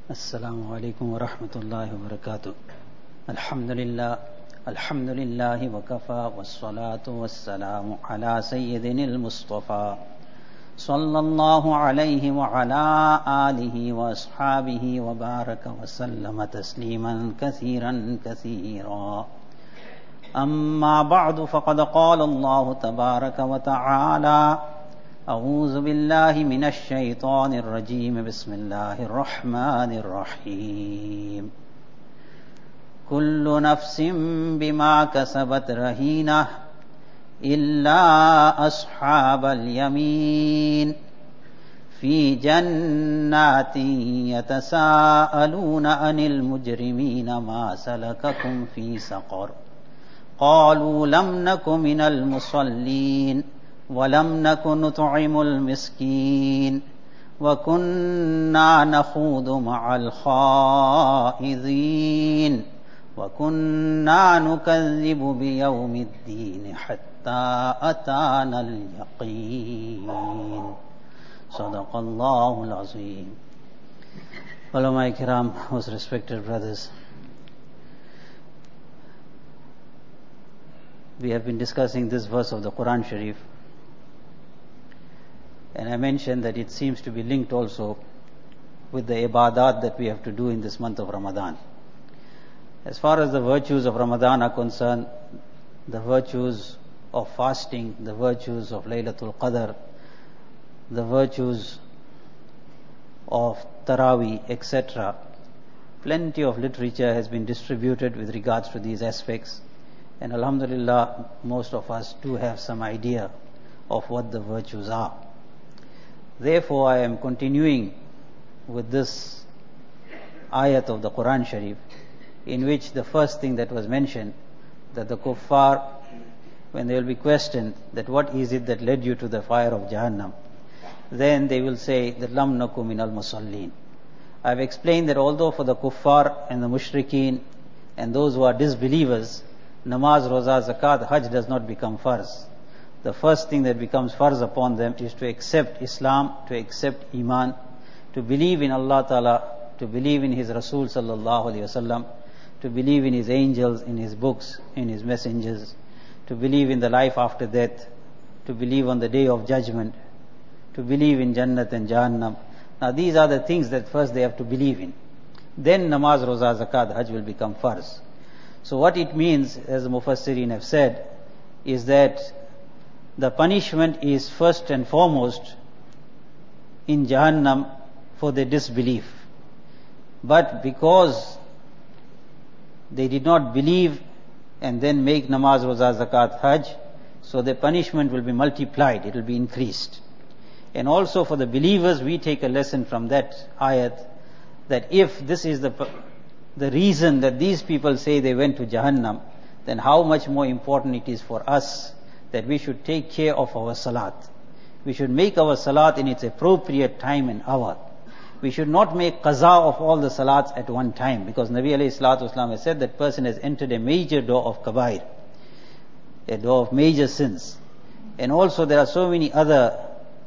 Assalamu alaikum wa rahmatullahi wa barakatuh. Alhamdulillah wa kafa wassalatu wassalamu ala sayyidinil Mustafa sallallahu alayhi wa ala alihi wa ashabihi wa baraka wa sallama tasliman kathiran kathira. Amma ba'du faqad qala Allah tabaraka wa ta'ala أعوذ بالله من الشيطان الرجيم بسم الله الرحمن الرحيم كل نفس بما كسبت رهينة إلا أصحاب اليمين في جنات يتساءلون عن المجرمين ما سلككم في سقر قالوا لم نك من المصلين ولم نك نطعم المسكين وكنا نخوض مع الخائضين وكنا نكذب بيوم الدين حتى أتانا اليقين صدق الله العظيم. Ulama Kiram, most respected brothers, we have been discussing this verse of the Quran Sharif, and I mentioned that it seems to be linked also with the ibadat that we have to do in this month of Ramadan. As far as the virtues of Ramadan are concerned, the virtues of fasting, the virtues of Laylatul Qadr, the virtues of Taraweeh, etc., plenty of literature has been distributed with regards to these aspects, and Alhamdulillah, most of us do have some idea of what the virtues are. Therefore, I am continuing with this ayat of the Quran Sharif, in which the first thing that was mentioned, that the kuffar, when they will be questioned that what is it that led you to the fire of Jahannam, then they will say that lam naku minal musallin. I have explained that although for the kuffar and the mushrikeen and those who are disbelievers, namaz, roza, zakat, hajj does not become farz. The first thing that becomes farz upon them is to accept Islam, to accept Iman, to believe in Allah Ta'ala, to believe in His Rasul Sallallahu Alaihi Wasallam, to believe in His angels, in His books, in His messengers, to believe in the life after death, to believe on the day of judgment, to believe in Jannat and Jahannam. Now these are the things that first they have to believe in. Then namaz, roza, zakat, hajj will become farz. So what it means, as the Mufassirin have said, is that the punishment is first and foremost in Jahannam for their disbelief. But because they did not believe and then make namaz, roza, zakat, hajj, so their punishment will be multiplied, it will be increased. And also for the believers, we take a lesson from that ayat, that if this is the reason that these people say they went to Jahannam, then how much more important it is for us that we should take care of our salat. We should make our salat in its appropriate time and hour. We should not make qaza of all the salats at one time, because Nabi alayhi salatu wasalam has said that person has entered a major door of kabair, a door of major sins. And also there are so many other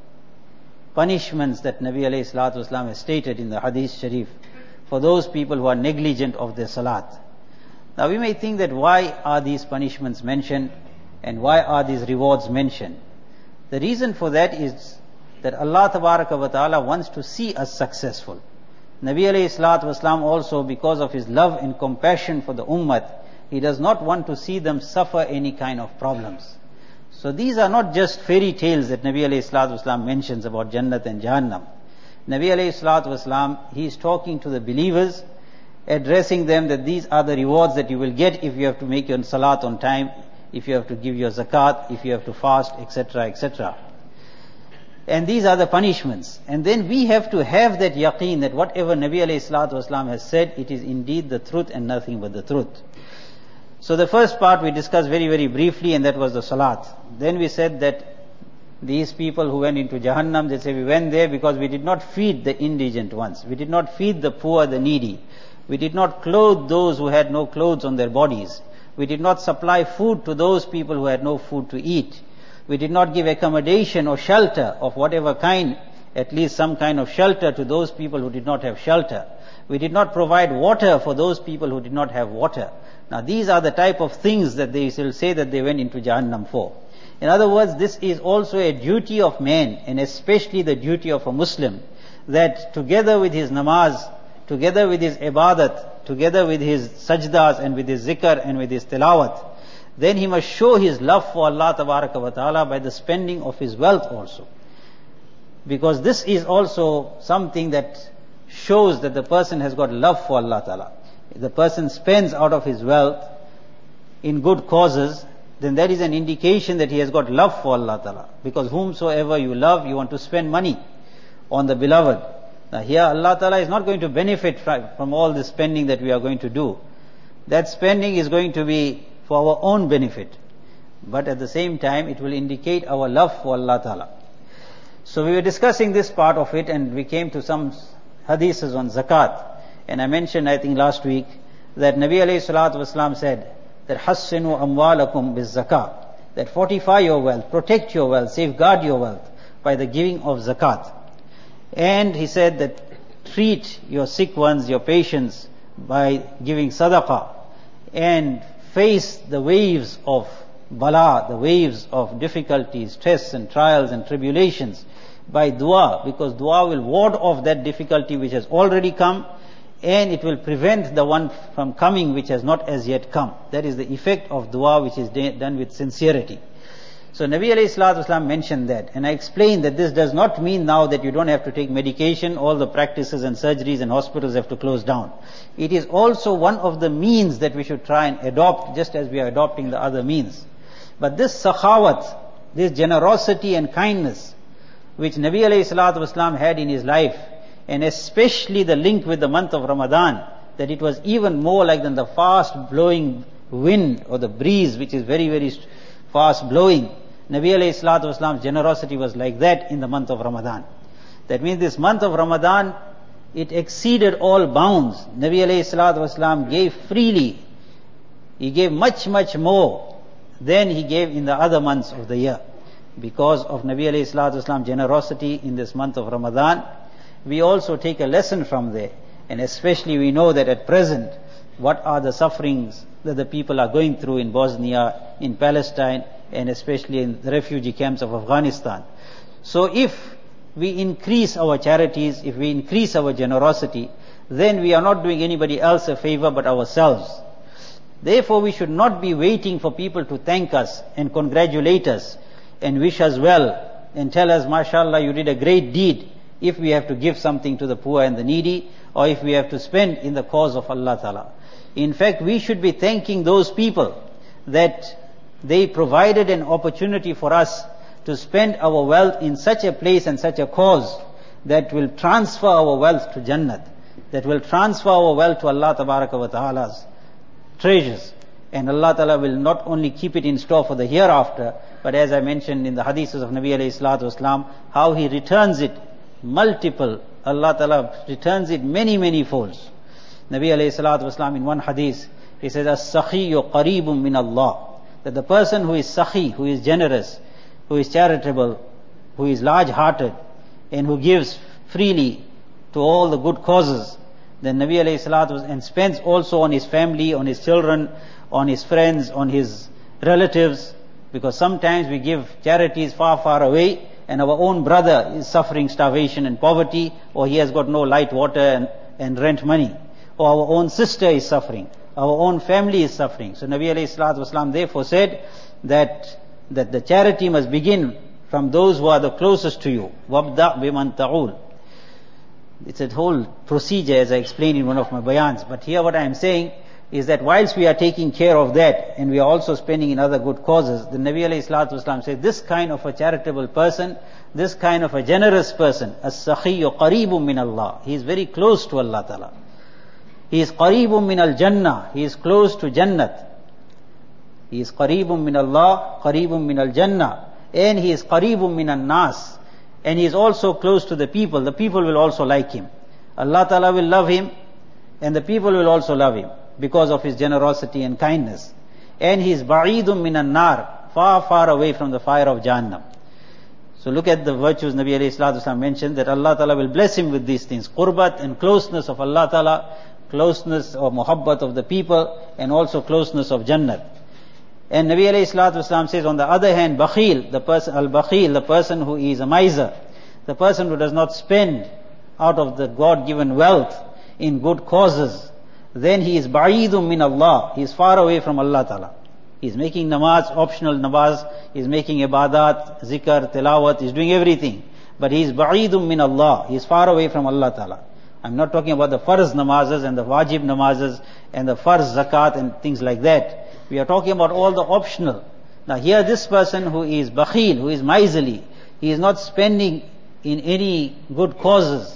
punishments that Nabi alayhi salatu wasalam has stated in the hadith sharif for those people who are negligent of their salat. Now we may think that why are these punishments mentioned and why are these rewards mentioned? The reason for that is that Allah Tabaraka wa Ta'ala wants to see us successful. Nabi alayhi salatu wasalam also, because of his love and compassion for the ummah, he does not want to see them suffer any kind of problems. So these are not just fairy tales that Nabi alayhi salatu wasalam mentions about Jannat and Jahannam. Nabi alayhi salatu wasalam, he is talking to the believers, addressing them that these are the rewards that you will get if you have to make your salat on time, if you have to give your zakat, if you have to fast, etc., etc. And these are the punishments. And then we have to have that yaqeen that whatever Nabi alayhi salatu wasalam has said, it is indeed the truth and nothing but the truth. So the first part we discussed very, very briefly, and that was the salat. Then we said that these people who went into Jahannam, they say we went there because we did not feed the indigent ones. We did not feed the poor, the needy. We did not clothe those who had no clothes on their bodies. We did not supply food to those people who had no food to eat. We did not give accommodation or shelter of whatever kind at least some kind of shelter to those people who did not have shelter. We did not provide water for those people who did not have water. Now these are the type of things that they will say that they went into Jahannam for. In other words, this is also a duty of man, and especially the duty of a Muslim, that together with his namaz, together with his ibadat, together with his sajdas and with his zikr and with his tilawat, then he must show his love for Allah Tabaraka wa Ta'ala by the spending of his wealth also. Because this is also something that shows that the person has got love for Allah Ta'ala. If the person spends out of his wealth in good causes, then that is an indication that he has got love for Allah Ta'ala. Because whomsoever you love, you want to spend money on the beloved. Now here Allah Ta'ala is not going to benefit from all the spending that we are going to do. That spending is going to be for our own benefit. But at the same time, it will indicate our love for Allah Ta'ala. So we were discussing this part of it, and we came to some hadiths on zakat. And I mentioned, I think last week, that Nabi alayhi salatu wasalam said that hassinu amwalakum biz zakah, that fortify your wealth, protect your wealth, safeguard your wealth by the giving of zakat. And he said that treat your sick ones, your patients, by giving sadaqah, and face the waves of bala, the waves of difficulties, stress and trials and tribulations by dua, because dua will ward off that difficulty which has already come, and it will prevent the one from coming which has not as yet come. That is the effect of dua, which is done with sincerity. So Nabi alayhi salatu wasalam mentioned that, and I explained that this does not mean now that you don't have to take medication, all the practices and surgeries and hospitals have to close down. It is also one of the means that we should try and adopt, just as we are adopting the other means. But this sakhawat, this generosity and kindness, which Nabi alayhi salatu wasalam had in his life, and especially the link with the month of Ramadan, that it was even more like than the fast blowing wind or the breeze which is very, very fast blowing. Nabi alayhi salatu wasalam's generosity was like that in the month of Ramadan. That means this month of Ramadan, it exceeded all bounds. Nabi alayhi salatu wasalam gave freely. He gave much, much more than he gave in the other months of the year. Because of Nabi alayhi salatu wasalam's generosity in this month of Ramadan, we also take a lesson from there. And especially we know that at present, what are the sufferings that the people are going through in Bosnia, in Palestine, and especially in the refugee camps of Afghanistan. So if we increase our charities, if we increase our generosity, then we are not doing anybody else a favor but ourselves. Therefore we should not be waiting for people to thank us and congratulate us and wish us well and tell us, mashallah, you did a great deed, if we have to give something to the poor and the needy, or if we have to spend in the cause of Allah Ta'ala. In fact, we should be thanking those people that they provided an opportunity for us to spend our wealth in such a place and such a cause that will transfer our wealth to Jannat, that will transfer our wealth to Allah Tabaraka wa Ta'ala's treasures. And Allah Ta'ala will not only keep it in store for the hereafter, but as I mentioned in the hadiths of Nabi alayhi salatu wasalam, how He returns it multiple. Allah Ta'ala returns it many, many folds. Nabi alayhi salatu wasalam in one hadith, he says, as-sakhiyyu qareebun min Allah. That the person who is sakhi, who is generous, who is charitable, who is large-hearted, and who gives freely to all the good causes, then Nabi alayhi salatu and spends also on his family, on his children, on his friends, on his relatives, because sometimes we give charities far, far away, and our own brother is suffering starvation and poverty, or he has got no light water and rent money, or our own sister is suffering, our own family is suffering. So Nabi alayhi salatu wasalam therefore said that the charity must begin from those who are the closest to you. وَابْدَأْ بِمَنْ تَعُولُ. It's a whole procedure, as I explained in one of my bayans. But here what I am saying is that whilst we are taking care of that, and we are also spending in other good causes, the Nabi alayhi salatu wasalam said, this kind of a charitable person, this kind of a generous person, as-sakhiyyu qareebun min Allah. He is very close to Allah Ta'ala. He is qareebun min al-jannah. He is close to Jannat. He is qareebun min Allah, qareebun min al-jannah. And he is qareebun min al-nas. And he is also close to the people. The people will also like him. Allah Ta'ala will love him, and the people will also love him because of his generosity and kindness. And he is ba'idun min al-nar, far, far away from the fire of Jahannam. So look at the virtues Nabi alayhi salatu wasalam mentioned, that Allah Ta'ala will bless him with these things. Qurbat and closeness of Allah Ta'ala, closeness or muhabbat of the people, and also closeness of Jannat. And Nabi alayhi salatu wasalam says, on the other hand, bakhil, the person, al-bakhil, the person who is a miser, the person who does not spend out of the God-given wealth in good causes, then he is ba'idun min Allah, he is far away from Allah Ta'ala. He is making namaz, optional namaz, he is making ibadat, zikr, tilawat, he is doing everything. But he is ba'idun min Allah, he is far away from Allah Ta'ala. I'm not talking about the farz namazes and the wajib namazes and the farz zakat and things like that. We are talking about all the optional. Now here this person who is bakhil, who is miserly, he is not spending in any good causes.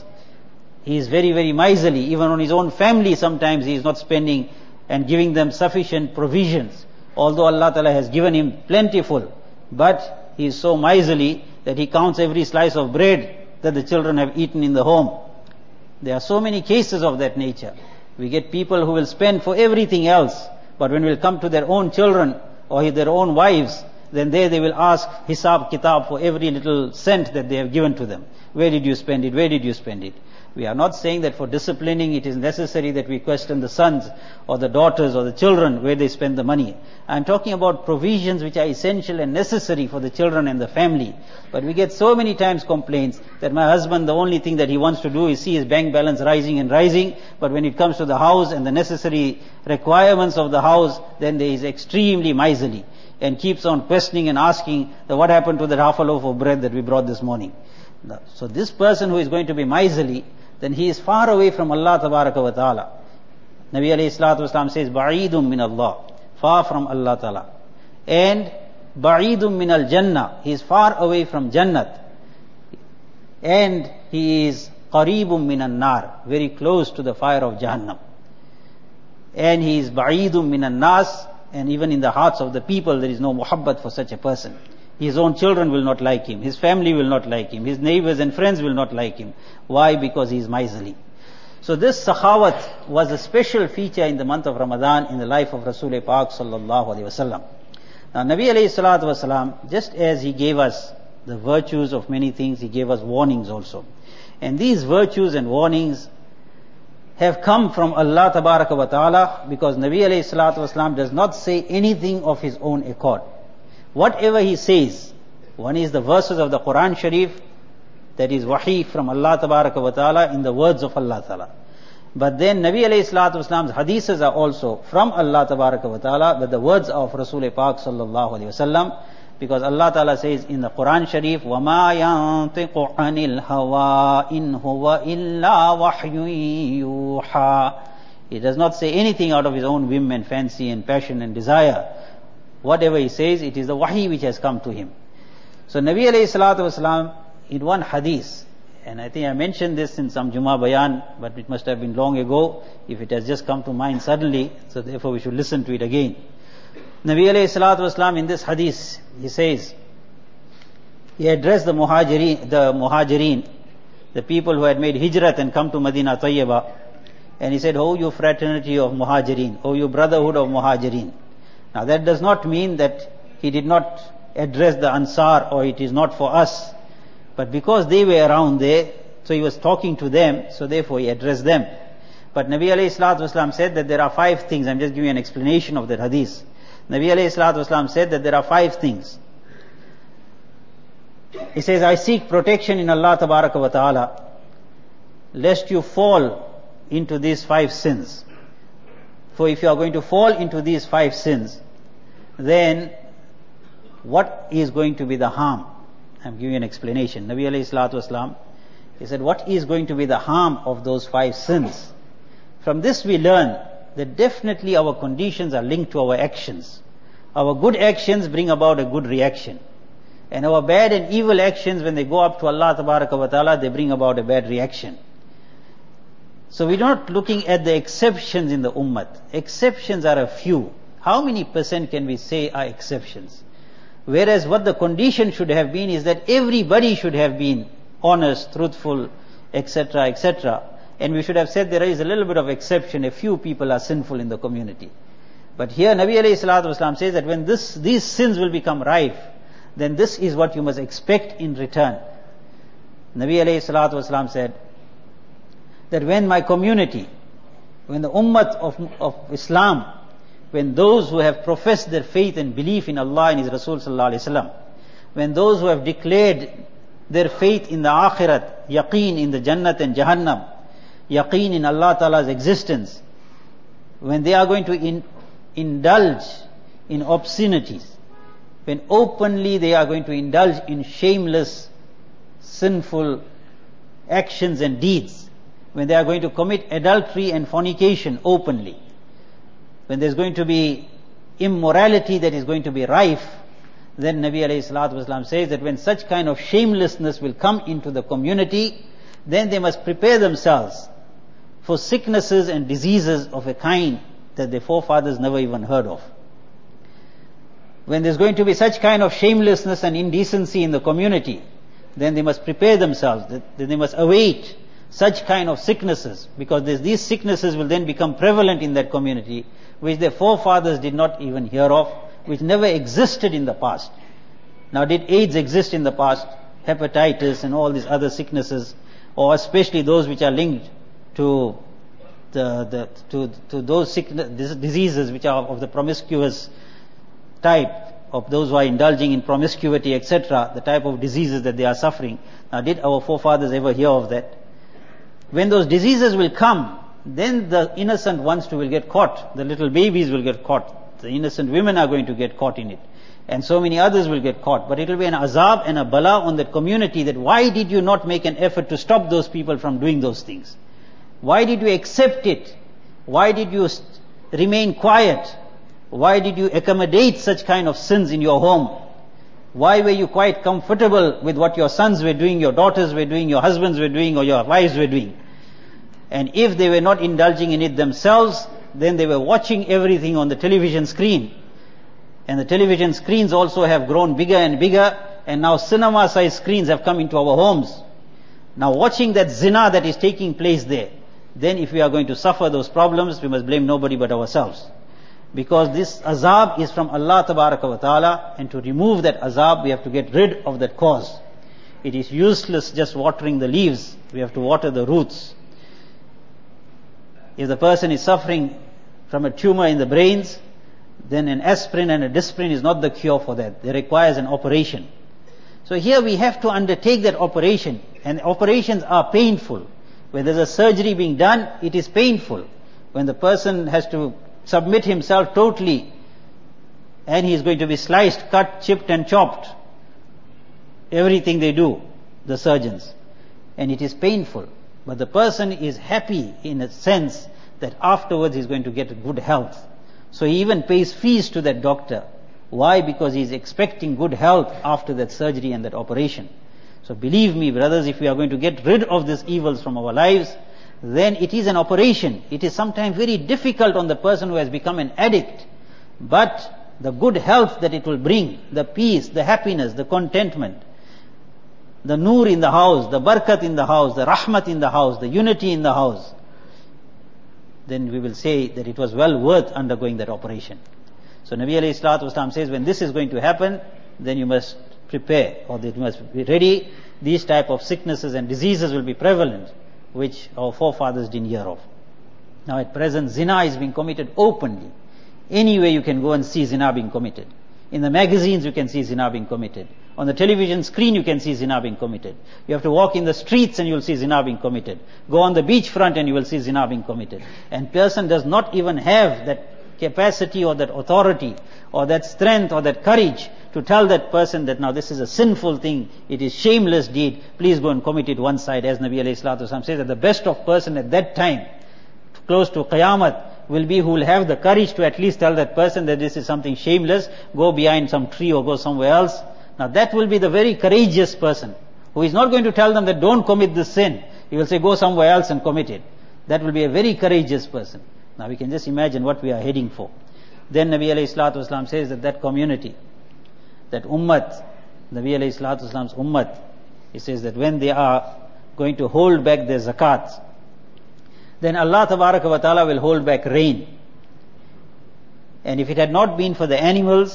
He is very, very miserly. Even on his own family sometimes he is not spending and giving them sufficient provisions. Although Allah Ta'ala has given him plentiful, but he is so miserly that he counts every slice of bread that the children have eaten in the home. There are so many cases of that nature. We get people who will spend for everything else, but when it will come to their own children or their own wives, then there they will ask hisab kitab for every little cent that they have given to them. Where did you spend it? Where did you spend it? We are not saying that for disciplining it is necessary that we question the sons or the daughters or the children where they spend the money. I am talking about provisions which are essential and necessary for the children and the family. But we get so many times complaints that my husband, the only thing that he wants to do is see his bank balance rising and rising, but when it comes to the house and the necessary requirements of the house, then he is extremely miserly and keeps on questioning and asking that what happened to that half a loaf of bread that we brought this morning. So this person who is going to be miserly, then he is far away from Allah Tabaraka wa Ta'ala. Nabi alayhi salatu wasalam says, ba'idun min Allah, far from Allah Ta'ala. And ba'idun min al-Jannah, he is far away from Jannat. And he is qareebun min al-Nar, very close to the fire of Jahannam. And he is ba'idun min al-Nas, and even in the hearts of the people there is no muhabbat for such a person. His own children will not like him, his family will not like him, his neighbors and friends will not like him. Why? Because he is miserly. So this sakhawat was a special feature in the month of Ramadan in the life of Rasul Pak sallallahu alaihi wasallam. Now Nabi alayhi salatu wasalam, just as he gave us the virtues of many things, he gave us warnings also. And these virtues and warnings have come from Allah Tabaraka wa Ta'ala, because Nabi alayhi salatu wasalam does not say anything of his own accord. Whatever he says, one is the verses of the Quran Sharif, that is wahi from Allah Tabaraka wa Ta'ala in the words of Allah Ta'ala. But then Nabi alayhi salatu wasalam's hadiths are also from Allah Tabaraka wa Ta'ala, but the words of Rasul Pak sallallahu alayhi wasallam, because Allah Ta'ala says in the Quran Sharif, وَمَا يَنْطِقُ عَنِ الْهَوَىٰ إِنْ هُوَ إِلَّا وَحْيٌ يُوحَىٰ. He does not say anything out of his own whim and fancy and passion and desire. Whatever he says, it is the wahi which has come to him. So Nabi alayhi salatu wasalam, in one hadith, and I think I mentioned this in some Jummah Bayan, but it must have been long ago, if it has just come to mind suddenly, so therefore we should listen to it again. Nabi alayhi salatu wasalam, in this hadith, he says, he addressed the muhajirin, the people who had made hijrat and come to Madinah Tayyibah, and he said, "Oh you fraternity of muhajirin, oh you brotherhood of muhajirin." Now that does not mean that he did not address the Ansar, or it is not for us. But because they were around there, so he was talking to them, so therefore he addressed them. But Nabi alayhi salatu wasalam said that there are 5 things. I'm just giving you an explanation of that hadith. Nabi alayhi salatu wasalam said that there are 5 things. He says, I seek protection in Allah Tabaraka wa Ta'ala, lest you fall into these 5 sins. For if you are going to fall into these 5 sins, then what is going to be the harm? I'm giving you an explanation. Nabi alayhi salatu wasalam, he said, what is going to be the harm of those 5 sins? From this we learn that definitely our conditions are linked to our actions. Our good actions bring about a good reaction. And our bad and evil actions, when they go up to Allah Tabaraka wa Ta'ala, they bring about a bad reaction. So we're not looking at the exceptions in the ummah. Exceptions are a few. How many percent can we say are exceptions? Whereas what the condition should have been is that everybody should have been honest, truthful, etc., etc. And we should have said there is a little bit of exception, a few people are sinful in the community. But here Nabi alayhi salatu wasalam says that when these sins will become rife, then this is what you must expect in return. Nabi alayhi salatu wasalam said that when my community, when the ummah of Islam, when those who have professed their faith and belief in Allah and His Rasul sallallahu alayhi wasallam, when those who have declared their faith in the akhirat, yaqeen in the Jannat and Jahannam, yaqeen in Allah Ta'ala's existence, when they are going to indulge in obscenities, when openly they are going to indulge in shameless, sinful actions and deeds, when they are going to commit adultery and fornication openly, when there's going to be immorality that is going to be rife, then Nabi alayhi salatu wasalam says that when such kind of shamelessness will come into the community, then they must prepare themselves for sicknesses and diseases of a kind that their forefathers never even heard of. When there's going to be such kind of shamelessness and indecency in the community, then they must prepare themselves, that they must await such kind of sicknesses, because these sicknesses will then become prevalent in that community, which their forefathers did not even hear of, which never existed in the past. Now, did AIDS exist in the past? Hepatitis and all these other sicknesses, or especially those which are linked to those diseases which are of the promiscuous type, of those who are indulging in promiscuity, etc., the type of diseases that they are suffering. Now, did our forefathers ever hear of that? When those diseases will come, then the innocent ones too will get caught. The little babies will get caught. The innocent women are going to get caught in it. And so many others will get caught. But it will be an azab and a bala on that community, that why did you not make an effort to stop those people from doing those things? Why did you accept it? Why did you remain quiet? Why did you accommodate such kind of sins in your home? Why were you quite comfortable with what your sons were doing, your daughters were doing, your husbands were doing, or your wives were doing? And if they were not indulging in it themselves, then they were watching everything on the television screen. And the television screens also have grown bigger and bigger, and now cinema-sized screens have come into our homes. Now, watching that zina that is taking place there, then if we are going to suffer those problems, we must blame nobody but ourselves. Because this azab is from Allah Tabaraka wa Ta'ala, and to remove that azab, we have to get rid of that cause. It is useless just watering the leaves. We have to water the roots. If the person is suffering from a tumor in the brains, then an aspirin and a Disprin is not the cure for that. It requires an operation. So here we have to undertake that operation, and operations are painful. When there's a surgery being done, it is painful. When the person has to submit himself totally, and he is going to be sliced, cut, chipped and chopped, everything they do, the surgeons, and it is painful. But the person is happy in a sense that afterwards he is going to get good health. So he even pays fees to that doctor. Why? Because he is expecting good health after that surgery and that operation. So believe me, brothers, if we are going to get rid of these evils from our lives, then it is an operation. It is sometimes very difficult on the person who has become an addict. But the good health that it will bring, the peace, the happiness, the contentment, the nur in the house, the barakat in the house, the rahmat in the house, the unity in the house, then we will say that it was well worth undergoing that operation. So Nabi alayhi salatu wasalam says, when this is going to happen, then you must prepare, or that you must be ready. These type of sicknesses and diseases will be prevalent, which our forefathers didn't hear of. Now at present, zina is being committed openly. Anywhere you can go and see zina being committed. In the magazines you can see zina being committed. On the television screen you can see zina being committed. You have to walk in the streets and you will see zina being committed. Go on the beach front and you will see zina being committed. And person does not even have that capacity or that authority or that strength or that courage to tell that person that now this is a sinful thing, it is shameless deed, please go and commit it one side. As Nabi alayhi salatu wasalam says that the best of person at that time, close to Qiyamah, will be who will have the courage to at least tell that person that this is something shameless, go behind some tree or go somewhere else. Now that will be the very courageous person, who is not going to tell them that don't commit this sin. He will say go somewhere else and commit it. That will be a very courageous person. Now we can just imagine what we are heading for. Then Nabi alayhi salatu wasalam says that that community, that ummat, Nabi alayhi salatu wasalam's ummat, he says that when they are going to hold back their zakat, then Allah Tabaraka wa Ta'ala will hold back rain. And if it had not been for the animals,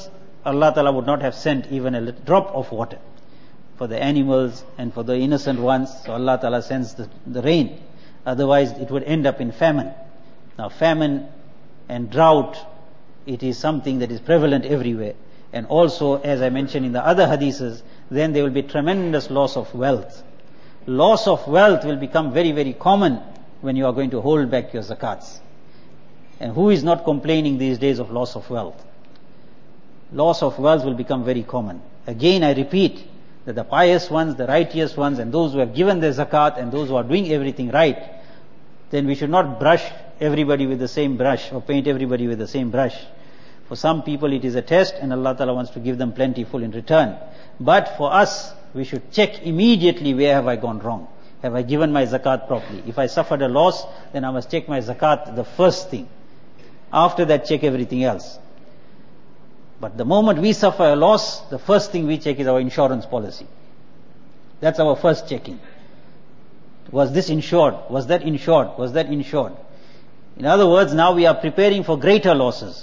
Allah Ta'ala would not have sent even a drop of water for the animals and for the innocent ones. So Allah Ta'ala sends the rain. Otherwise it would end up in famine. Now famine and drought, it is something that is prevalent everywhere. And also, as I mentioned in the other hadiths, then there will be tremendous loss of wealth. Loss of wealth will become very, very common when you are going to hold back your zakats. And who is not complaining these days of loss of wealth? Loss of wealth will become very common. Again, I repeat that the pious ones, the righteous ones, and those who have given their zakat and those who are doing everything right, then we should not brush everybody with the same brush or paint everybody with the same brush. For some people it is a test and Allah Ta'ala wants to give them plentiful in return. But for us, we should check immediately, where have I gone wrong? Have I given my zakat properly? If I suffered a loss, then I must check my zakat the first thing. After that, check everything else. But the moment we suffer a loss, the first thing we check is our insurance policy. That's our first checking. Was this insured? Was that insured? Was that insured? In other words, now we are preparing for greater losses.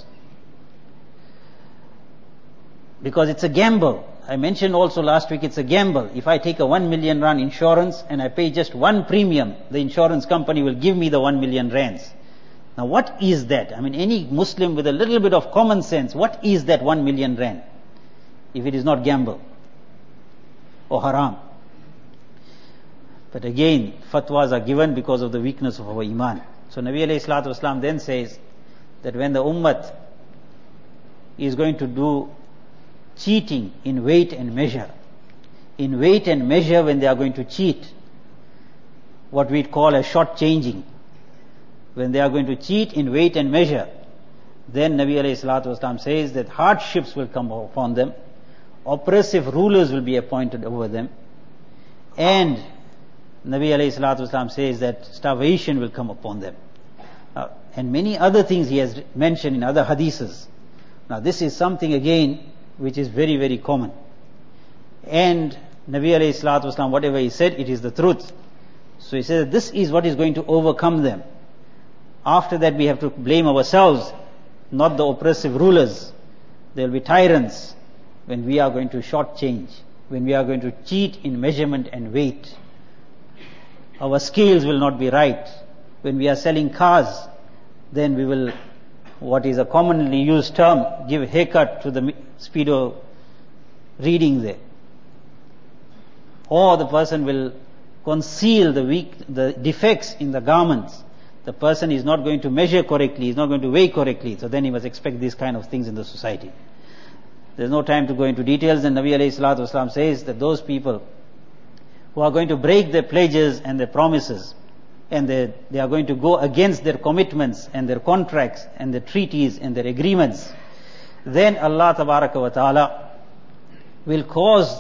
Because it's a gamble. I mentioned also last week, it's a gamble. If I take a 1 million rand insurance and I pay just one premium, the insurance company will give me the 1 million rands. Now what is that? I mean, any Muslim with a little bit of common sense, what is that 1 million rand? If it is not gamble or haram. But again, fatwas are given because of the weakness of our iman. So Nabi alayhi salatu wasalam then says that when the ummah is going to do cheating in weight and measure, when they are going to cheat, what we call a short changing, when they are going to cheat in weight and measure, then Nabi alayhi salatu wasalam says that hardships will come upon them, oppressive rulers will be appointed over them, and Nabi alayhi salatu wasalam says that starvation will come upon them. And many other things he has mentioned in other hadiths. Now this is something again which is very, very common. And Nabi alayhi salatu wasalam, whatever he said, it is the truth. So he says that this is what is going to overcome them. After that we have to blame ourselves, not the oppressive rulers. There will be tyrants when we are going to shortchange, when we are going to cheat in measurement and weight. Our scales will not be right. When we are selling cars, then we will, what is a commonly used term, give a haircut to the speedo reading there. Or the person will conceal the defects in the garments. The person is not going to measure correctly, is not going to weigh correctly, so then he must expect these kind of things in the society. There's no time to go into details, and Nabi alayhi salatu wasalam says that those people who are going to break their pledges and their promises, and they are going to go against their commitments and their contracts and their treaties and their agreements, then Allah Tabaraka wa Ta'ala will cause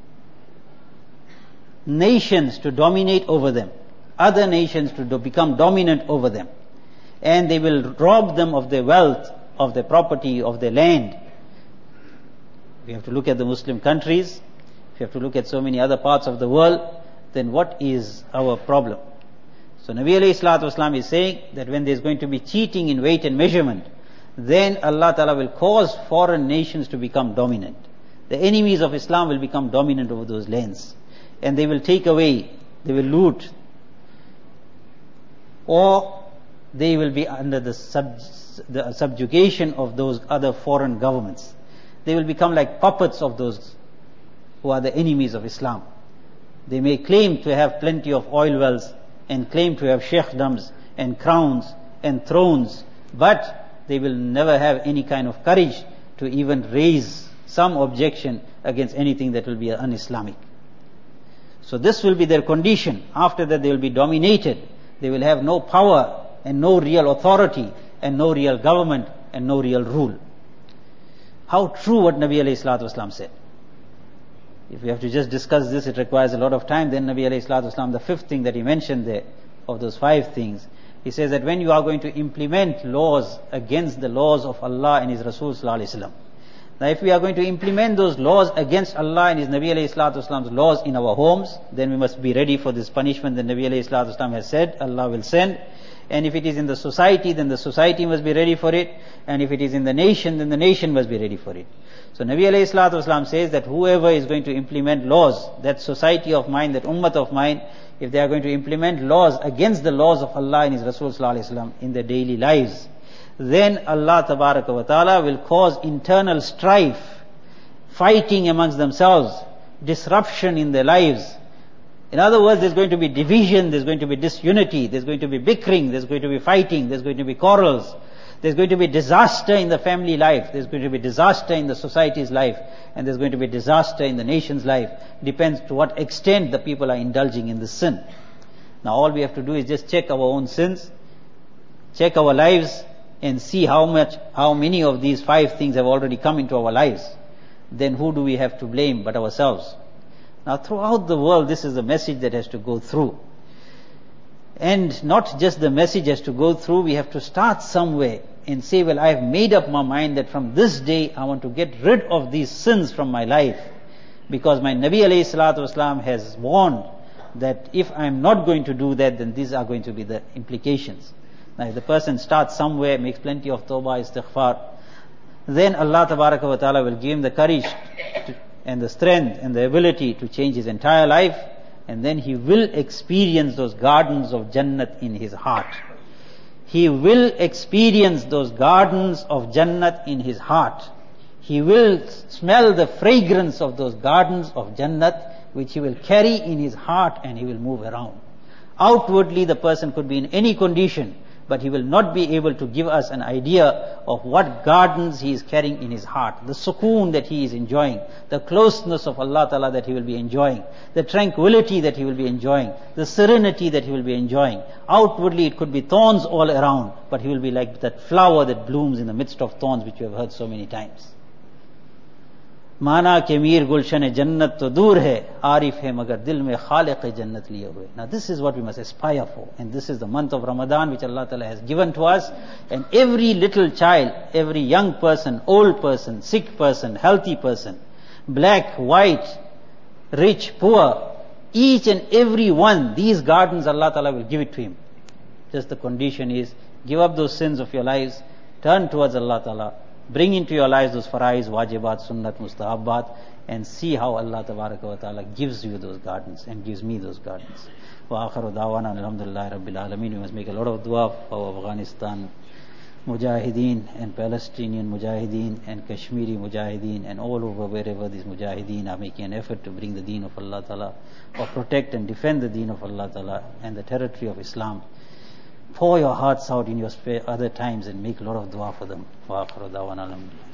nations to dominate over them, other nations to become dominant over them, and they will rob them of their wealth, of their property, of their land. We have to look at the Muslim countries, if you have to look at so many other parts of the world, then what is our problem? So Nabi alayhi salatu wasalam is saying that when there is going to be cheating in weight and measurement, then Allah Ta'ala will cause foreign nations to become dominant. The enemies of Islam will become dominant over those lands. And they will take away, they will loot, or they will be under the subjugation of those other foreign governments. They will become like puppets of those who are the enemies of Islam. They may claim to have plenty of oil wells and claim to have sheikhdoms and crowns and thrones, but they will never have any kind of courage to even raise some objection against anything that will be un-Islamic. So this will be their condition. After that they will be dominated. They will have no power and no real authority and no real government and no real rule. How true what Nabi alayhi salatu wasalam said. If we have to just discuss this, it requires a lot of time. Then Nabi alayhi salatu wasalam, the fifth thing that he mentioned there, of those 5 things, he says that when you are going to implement laws against the laws of Allah and His Rasul sallallahu alayhi wasallam, now if we are going to implement those laws against Allah and His Nabi alayhi salatu wasalam's laws in our homes, then we must be ready for this punishment that Nabi alayhi salatu wasalam has said Allah will send. And if it is in the society, then the society must be ready for it. And if it is in the nation, then the nation must be ready for it. So Nabi alayhi salatu wasalam says that whoever is going to implement laws, that society of mine, that ummah of mine, if they are going to implement laws against the laws of Allah and His Rasul sallallahu alayhi wasallam in their daily lives, then Allah tabaraka wa ta'ala will cause internal strife, fighting amongst themselves, disruption in their lives. In other words, there's going to be division, there's going to be disunity, there's going to be bickering, there's going to be fighting, there's going to be quarrels, there's going to be disaster in the family life, there's going to be disaster in the society's life, and there's going to be disaster in the nation's life. Depends to what extent the people are indulging in the sin. Now all we have to do is just check our own sins, check our lives, and see how many of these 5 things have already come into our lives. Then who do we have to blame but ourselves? Now throughout the world, this is the message that has to go through. And not just the message has to go through, we have to start somewhere and say, well, I have made up my mind that from this day I want to get rid of these sins from my life. Because my Nabi alayhi salatu wasalam has warned that if I am not going to do that, then these are going to be the implications. Now if the person starts somewhere, makes plenty of tawbah, istighfar, then Allah tabaraka wa ta'ala will give him the courage and the strength and the ability to change his entire life, and then he will experience those gardens of Jannat in his heart. He will experience those gardens of Jannat in his heart. He will smell the fragrance of those gardens of Jannat, which he will carry in his heart, and he will move around. Outwardly the person could be in any condition, but he will not be able to give us an idea of what gardens he is carrying in his heart. The sukoon that he is enjoying, the closeness of Allah Ta'ala that he will be enjoying, the tranquility that he will be enjoying, the serenity that he will be enjoying. Outwardly it could be thorns all around, but he will be like that flower that blooms in the midst of thorns, which you have heard so many times. माना के मीर गुलशन जन्नत तो दूर है, आरिफ है मगर दिल में खालिक जन्नत लिए हुए. Now this is what we must aspire for, and this is the month of Ramadan which Allah Ta'ala has given to us. And every little child, every young person, old person, sick person, healthy person, black, white, rich, poor, each and every one, these gardens Allah Ta'ala will give it to him. Just the condition is, give up those sins of your lives, turn towards Allah Ta'ala, bring into your lives those faraiz, wajibat, sunnat, mustahabbat, and see how Allah Tabaraka wa Ta'ala gives you those gardens and gives me those gardens. Wa akhiru da'wana alhamdulillahi rabbil alameen. We must make a lot of dua for Afghanistan mujahideen and Palestinian mujahideen and Kashmiri mujahideen and all over wherever these mujahideen are making an effort to bring the deen of Allah Ta'ala, or protect and defend the deen of Allah Ta'ala and the territory of Islam. Pour your hearts out in your other times and make a lot of dua for them. Wa akhiru da'wana alhamdulillah.